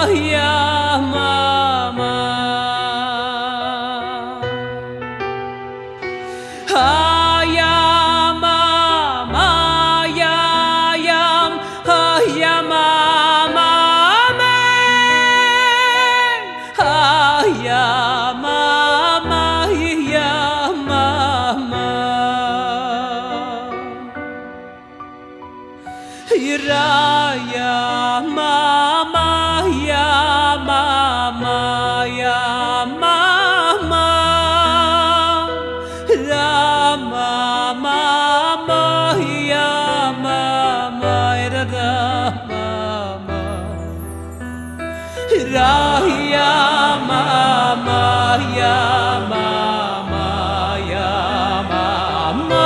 ya mama, ya mama, ya yam, ya mama, ya mama, ya mama. Ya mama, ya mama, ya mama, ya mama, ya mama, ya mama, ya mama, ya mama.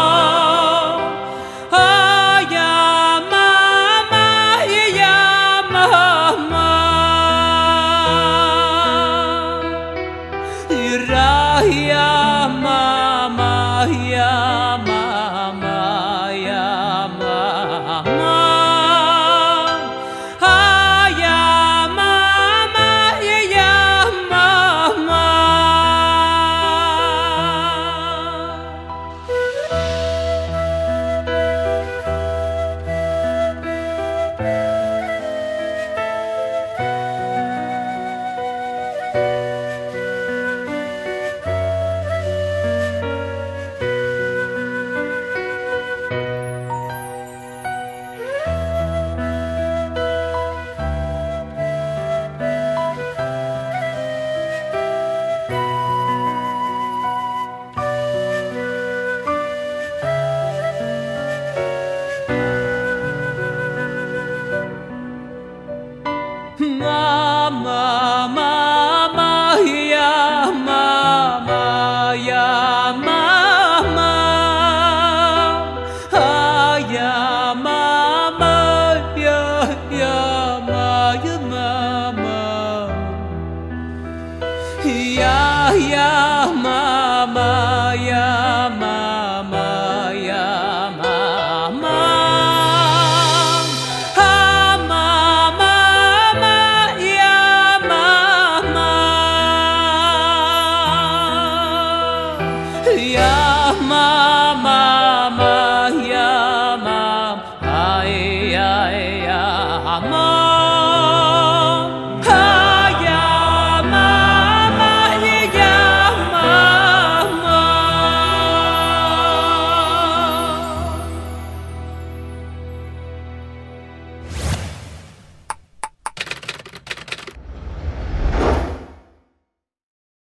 Ya mama, ya mama, ya mama, ya mama, ya mama. Mama, mama, ya mama, ya mama, ya mama, ya mama, ya mama, ya mama, ya mama. Ya mama, ya mama, ay, ay, ya mama.